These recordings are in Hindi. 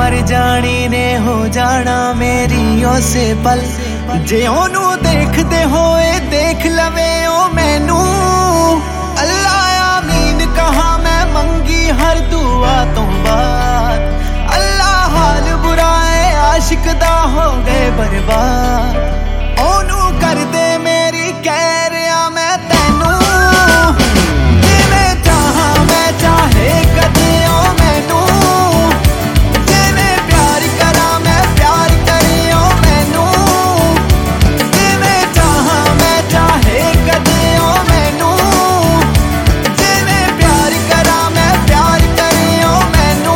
मर जानी ने हो जाना मेरी उसे पल जे ओनू देखदे होए देख लवे ओ मैनू अल्लाह आमीन कहा मैं मंगी हर दुआ तो बाद अल्लाह हाल बुरा है आशिक दा हो गए बर्बाद ओनू कर दे मेरी कह रहा मैं तैनू जिवें चाहा मैं चाहे कदे ओ मैनू जिवें प्यार करा मैं प्यार करे ओ मैनू जिवें चाहा मैं चाहे कदे ओ मैनू जिवें प्यार करा मैं प्यार करे ओ मैनू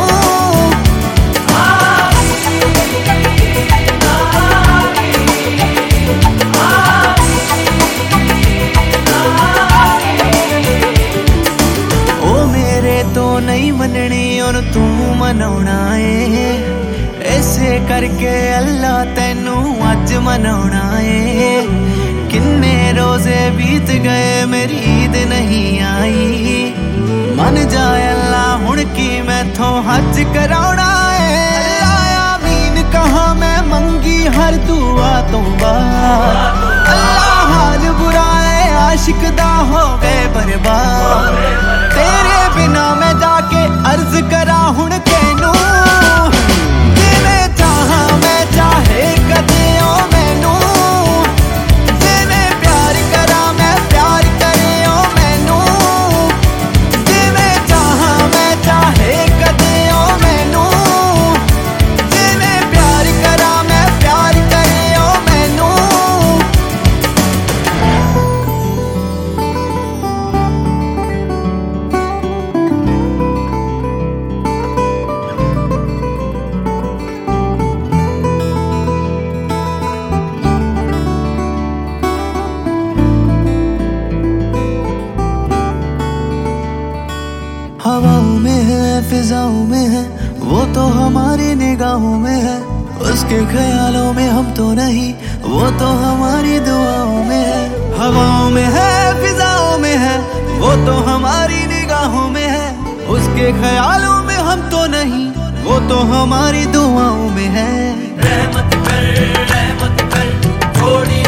तो नहीं मननी और तू मनाउणा है ऐसे करके अल्लाह तैनू अज मनाउणा है किन्ने रोजे बीत गए मेरी ईद नहीं आई मन जाए अल्लाह हुण की मैथों हज कराउणा है अल्लाह आमीन कहा मैं मंगी हर दुआ तो बाद अल्लाह हाल बुरा है आशिक दा हो गए बर्बाद तेरे बिना मैं जाके अर्ज करा हुण कैनू जिवें चाहा मैं चाहे कदे ओ मैनू जिवें प्यार करा मैं प्यार करे ओ मैनू जिवें चाहा मैं चाहे कदे ओ मैनू जिवें प्यार करा मैं प्यार करे ओ मैनू हवाओं में है फिजाओं में है वो तो हमारी निगाहों में है उसके ख्यालों में हम तो नहीं वो तो हमारी दुआओं में है हवाओं में है फिजाओं में है वो तो हमारी निगाहों में है उसके ख्यालों में हम तो नहीं वो तो हमारी दुआओं में है रहमत कर थोड़ी